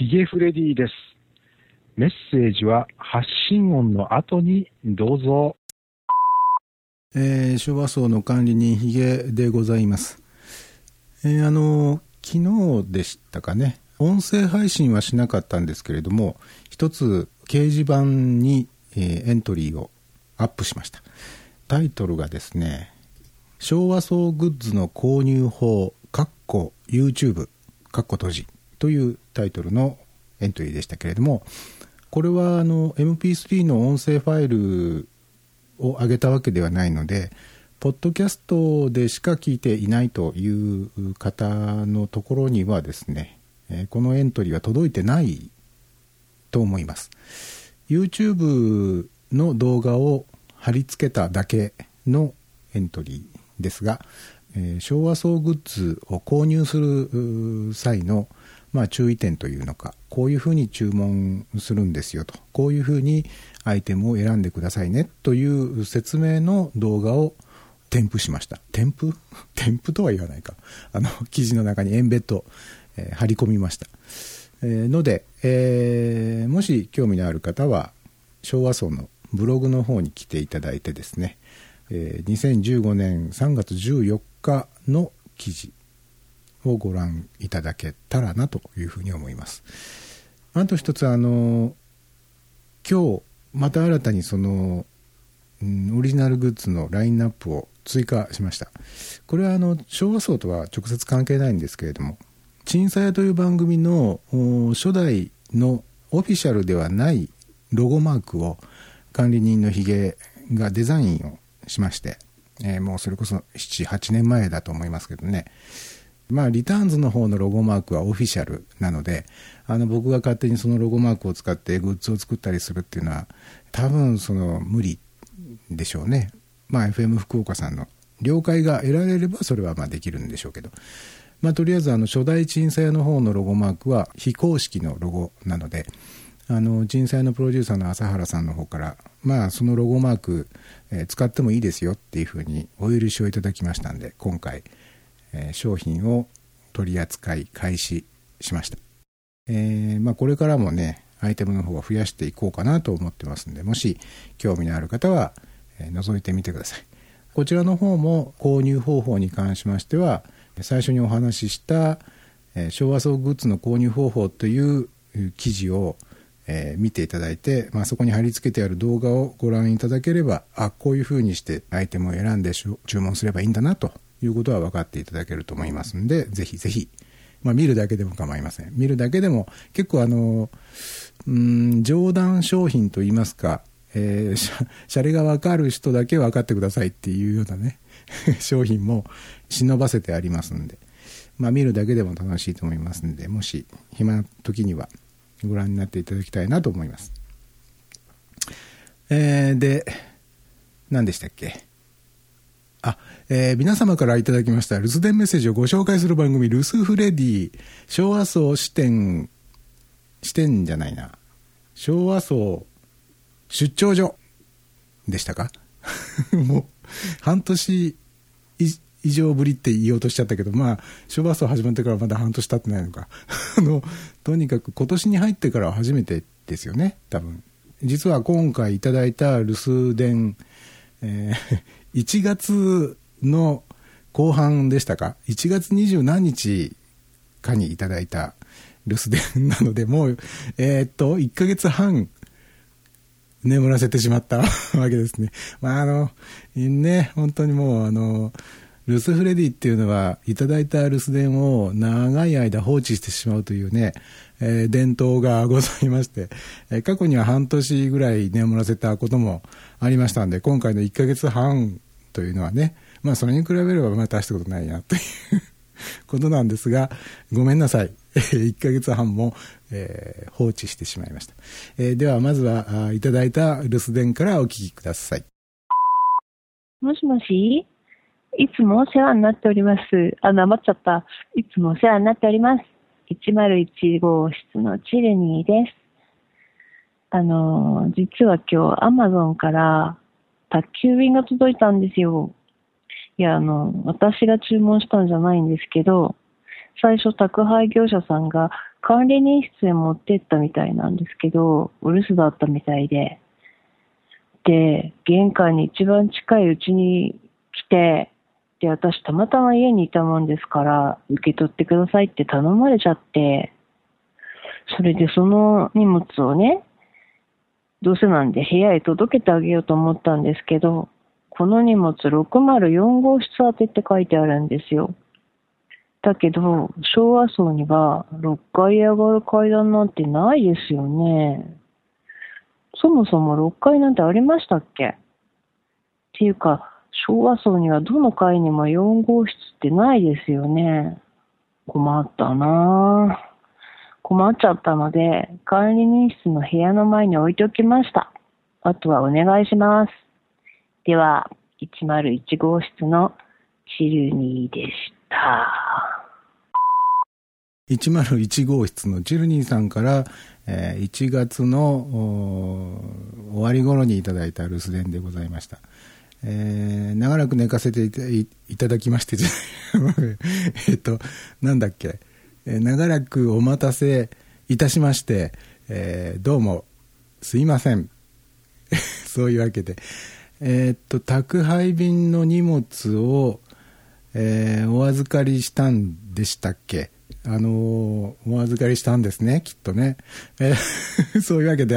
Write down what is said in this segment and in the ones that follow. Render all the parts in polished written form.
ヒゲフレディです。メッセージは発信音の後にどうぞ。 昭和層の管理人ヒゲでございます。昨日でしたかね、音声配信はしなかったんですけれども、一つ掲示板に、エントリーをアップしました。タイトルがですね、昭和層グッズの購入法YouTube 閉じというタイトルのエントリーでしたけれども、これはMP3 の音声ファイルを上げたわけではないので、ポッドキャストでしか聞いていないという方のところにはですね、このエントリーは届いてないと思います。 YouTube の動画を貼り付けただけのエントリーですが、昭和層グッズを購入する際の注意点というのか、こういうふうに注文するんですよと、こういうふうにアイテムを選んでくださいねという説明の動画を添付しました。添付とは言わないか、記事の中にエンベッド、貼り込みました。ので、もし興味のある方は昭和層のブログの方に来ていただいてですね、2015年3月14日の記事をご覧いただけたらなというふうに思います。あと一つ、今日また新たにオリジナルグッズのラインナップを追加しました。これは昭和層とは直接関係ないんですけれども、鎮佐屋という番組の初代のオフィシャルではないロゴマークを管理人のヒゲがデザインをしまして、もうそれこそ 7,8 年前だと思いますけどね。リターンズの方のロゴマークはオフィシャルなので、僕が勝手にそのロゴマークを使ってグッズを作ったりするっていうのは多分無理でしょうね。FM 福岡さんの了解が得られればそれはできるんでしょうけど、とりあえず初代鎮佐屋の方のロゴマークは非公式のロゴなので、鎮佐屋のプロデューサーの朝原さんの方からそのロゴマーク、使ってもいいですよっていうふうにお許しをいただきましたんで、今回商品を取り扱い開始しました。これからもね、アイテムの方は増やしていこうかなと思ってますんで、もし興味のある方は、覗いてみてください。こちらの方も購入方法に関しましては、最初にお話しした、昭和層グッズの購入方法という記事を、見ていただいて、そこに貼り付けてある動画をご覧いただければ、こういうふうにしてアイテムを選んで注文すればいいんだなということは分かっていただけると思いますので、ぜひぜひ、見るだけでも構いません。見るだけでも結構冗談商品といいますか、シャレが分かる人だけ分かってくださいっていうようなね商品も忍ばせてありますんで、見るだけでも楽しいと思いますんで、もし暇な時にはご覧になっていただきたいなと思います。で、何でしたっけ。皆様からいただきました留守電メッセージをご紹介する番組、留守フレディ、昭和層支店じゃないな、昭和層出張所でしたかもう半年以上ぶりって言おうとしちゃったけど、昭和層始まってからまだ半年経ってないのかとにかく今年に入ってからは初めてですよね、多分。実は今回いただいた留守電、1月の後半でしたか、1月20何日かにいただいた留守電なので、もう1ヶ月半眠らせてしまったわけですね。本当にもう留守フレディっていうのはいただいた留守電を長い間放置してしまうというね、伝統がございまして、過去には半年ぐらい眠らせたこともありましたんで、今回の1ヶ月半というのはね、それに比べれば大したことないなということなんですが、ごめんなさい。1ヶ月半も、放置してしまいました。ではまずはいただいた留守電からお聞きください。 もしもし、いつもお世話になっております。なまっちゃった。いつもお世話になっております。101号室のチルニーです。実は今日 Amazon から宅急便が届いたんですよ。いや、私が注文したんじゃないんですけど、 最初宅配業者さんが管理人室へ持ってったみたいなんですけど、お留守だったみたいで。で、玄関に一番近いうちに来て、で、私たまたま家にいたもんですから、受け取ってくださいって頼まれちゃって、それでその荷物をね、どうせなんで部屋へ届けてあげようと思ったんですけど、この荷物604号室宛てって書いてあるんですよ。だけど、昭和層には6階へ上がる階段なんてないですよね。そもそも6階なんてありましたっけ？っていうか、昭和層にはどの階にも4号室ってないですよね。困ったなぁ。困っちゃったので、管理人室の部屋の前に置いておきました。あとはお願いします。では、101号室のチルニーでした。 101号室のチルニーさんから、1月の終わり頃にいただいた留守電でございました。長らく寝かせていただきましてなんだっけ、長らくお待たせいたしまして、どうもすいませんそういうわけで、宅配便の荷物を、お預かりしたんでしたっけ？お預かりしたんですね、きっとね。そういうわけで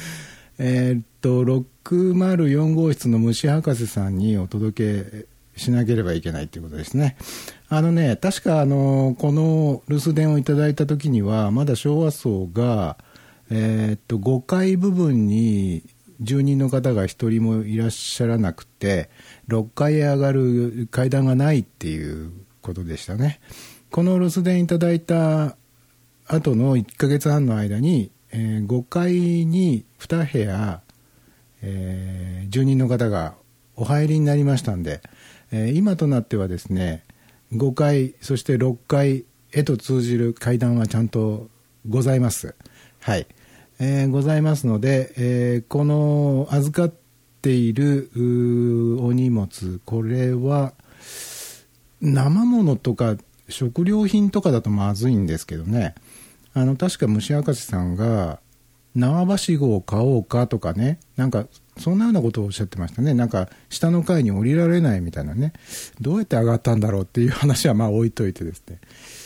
604号室の虫博士さんにお届けしなければいけないということですね。確かこの留守電をいただいた時にはまだ昭和層が、5階部分に住人の方が一人もいらっしゃらなくて、6階へ上がる階段がないっていうことでしたね。この留守電いただいた後の1ヶ月半の間に、5階に2部屋、住人の方がお入りになりましたんで、今となってはですね、5階そして6階へと通じる階段はちゃんとございます。はい、ございますので、この預かっているお荷物、これは生物とか食料品とかだとまずいんですけどね、確か虫博士さんが縄ばしごを買おうかとかね、なんかそんなようなことをおっしゃってましたね。なんか下の階に降りられないみたいなね、どうやって上がったんだろうっていう話はまあ置いといてですね、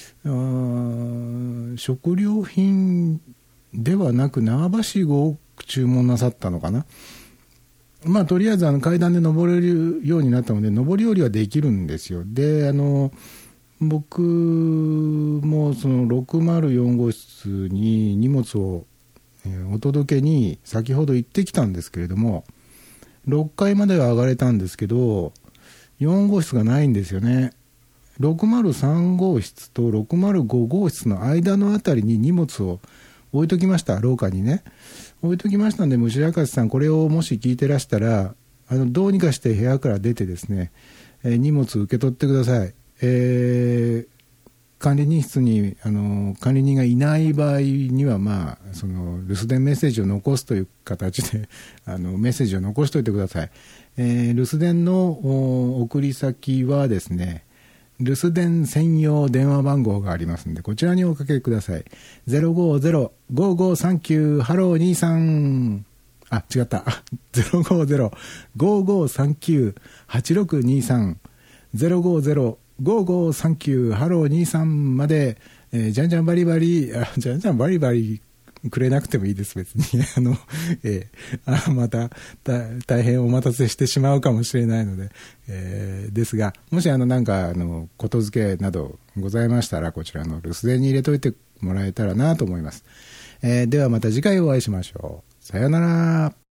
食料品ではなく縄ばしごを注文なさったのかな。まあとりあえず階段で登れるようになったので上り下りはできるんですよ。で僕もその604号室に荷物をお届けに先ほど行ってきたんですけれども、6階までは上がれたんですけど4号室がないんですよね。603号室と605号室の間のあたりに荷物を置いときました。廊下にね置いときましたんで、虫博士さんこれをもし聞いてらしたらどうにかして部屋から出てですね、荷物受け取ってください。管理人室に管理人がいない場合には、まあ、その留守電メッセージを残すという形でメッセージを残しておいてください。留守電の送り先はですね、留守電専用電話番号がありますので、こちらにおかけください。050-5539ハロー23、あ、違った。050-5539-8623 050-5539ハロー23まで、じゃんじゃんバリバリ、じゃんじゃんバリバリくれなくてもいいです、別に。また大変お待たせしてしまうかもしれないので、ですが、もしなんかことづけなどございましたら、こちらの留守電に入れといてもらえたらなと思います。ではまた次回お会いしましょう。さようなら。